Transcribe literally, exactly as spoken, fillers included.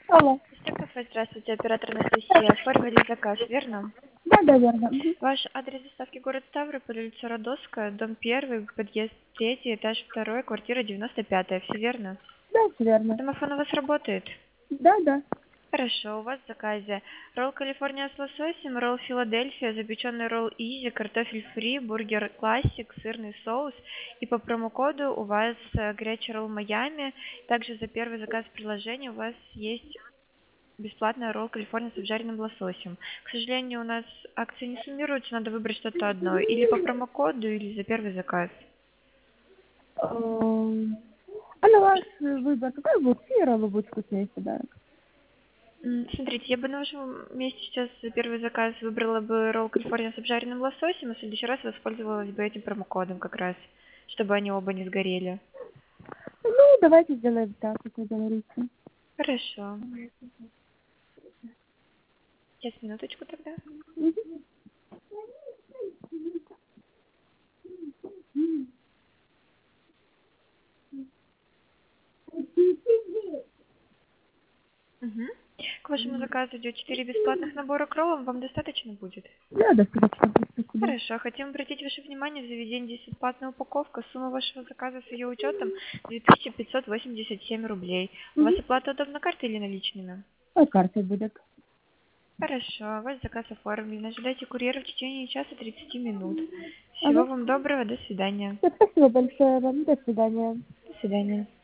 Алло. Кафе, здравствуйте, оператор Анастасия. Оформили заказ, верно? Да, да, верно. Мгм. Ваш адрес доставки город Ставрополь, улица Родосская, дом первый, подъезд третий, этаж второй, квартира девяносто пятая. Все верно? Да, всё верно. Домофон у вас работает? Да, да. Хорошо, у вас в заказе ролл Калифорния с лососем, ролл Филадельфия, запеченный ролл Изи, картофель фри, бургер классик, сырный соус. И по промокоду у вас э, горячий ролл Майами. Также за первый заказ приложения у вас есть бесплатная ролл Калифорния с обжаренным лососем. К сожалению, у нас акции не суммируются, надо выбрать что-то одно. Или по промокоду, или за первый заказ. Эм, А на ваш выбор, какой будет первый будет вкуснее подарок? М, Смотрите, я бы на вашем месте сейчас за первый заказ выбрала бы ролл Калифорния с обжаренным лососем, и в следующий раз воспользовалась бы этим промокодом как раз, чтобы они оба не сгорели. Ну, давайте сделаем так, как вы говорите. Хорошо. Сейчас, минуточку тогда. Мгм. Мгм. К вашему заказу идет четыре бесплатных набора к роллам. Вам достаточно будет? Да, достаточно. Спасибо. Хорошо. Хотим обратить ваше внимание, в заведении здесь бесплатная упаковка. Сумма вашего заказа с ее учетом две тысячи пятьсот восемьдесят семь рублей. У вас Угу. оплата удобна картой или наличными? А картой будет. Хорошо. Ваш заказ оформлен. Ожидайте курьера в течение часа тридцати минут. Ага. Всего вам доброго. До свидания. Всё, спасибо большое вам. До свидания. До свидания.